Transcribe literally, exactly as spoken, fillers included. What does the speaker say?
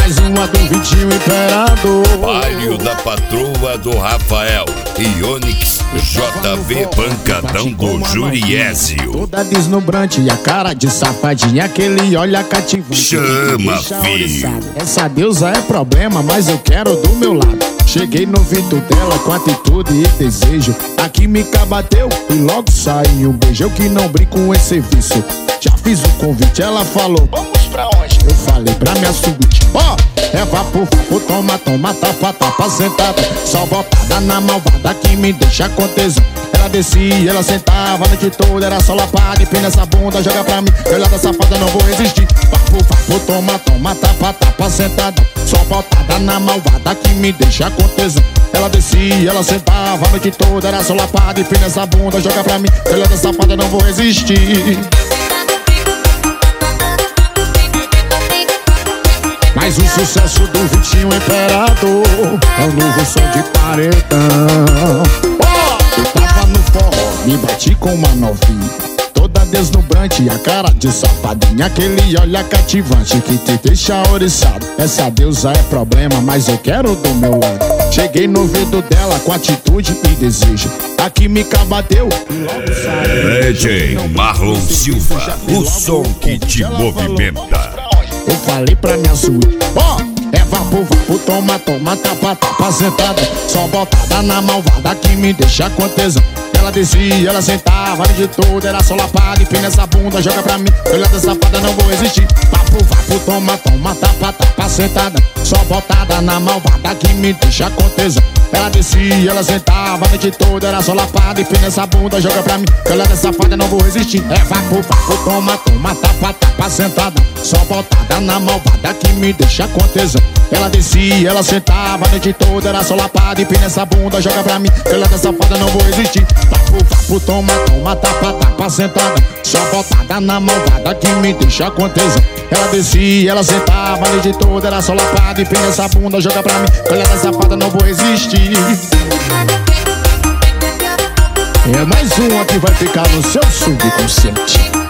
mais uma do Vitinho Imperador. Palio da Patroa do Rafael e Onix J V Pancadão do Juriésio. Toda deslumbrante e a cara de safadinha, aquele olha cativante. Chama, filho. Essa deusa é problema, mas eu quero do meu lado. Cheguei no ouvido dela com atitude e desejo. A química bateu e logo saiu um beijo. Eu que não brinco com esse serviço. Já fiz o convite, ela falou: vamos pra onde? Eu falei pra minha suíte. Ó, oh, é vapor, vapor, toma, toma, tapa, tapa, sentada. Só botada na malvada que me deixa com tesão. Ela descia, ela sentava a noite toda, era só lapada. Empina essa bunda, joga pra mim. Eu lá da safada, não vou resistir. Vapor, vapor, toma, toma, tapa, tapa, sentada. Só botada na malvada que me deixa com tesão. Ela descia, ela sentava a noite toda, era só lapada. Empina essa bunda, joga pra mim. Eu lá da safada, não vou resistir. Mais um sucesso do Vitinho Imperador. É o novo som de paredão. Oh! Eu tava no forró, me bati com uma novinha, toda deslumbrante, a cara de safadinha, aquele olhar cativante que te deixa oriçado. Essa deusa é problema, mas eu quero do meu lado. Cheguei no ouvido dela com atitude e desejo. A química bateu e logo saiu. D J Marlon Silva, o som que te movimenta. Eu falei pra minha suíte: ó, oh, é vapor, vapor, toma, toma, tapa, tapa, sentada. Só botada na malvada que me deixa com tesão. Ela descia, ela sentava a noite toda, era só lapada. Empina essa bunda, joga pra mim. Eu lá da safada, não vou resistir. Vapor, vapor, toma, toma, tapa, tapa, sentada. Só botada na malvada que me deixa com tesão. Ela descia, ela sentava a noite toda, era só lapada. Empina essa bunda, joga pra mim. Eu lá da safada, não vou resistir. É vapor, vapor, toma, toma, tapa, tapa, sentada. Só botada na malvada que me deixa com tesão. Ela descia, ela sentava a noite toda, era só lapada. Empina essa bunda, joga pra mim. Eu lá da safada, não vou resistir. Vapor, vapor, toma, toma, tapa, tapa, sentada. Só botada na malvada que me deixa com tesão. Ela descia, ela sentava a noite toda, era só lapada. Empina essa bunda, joga pra mim. Olha da safada, não vou resistir. É mais uma que vai ficar no seu subconsciente.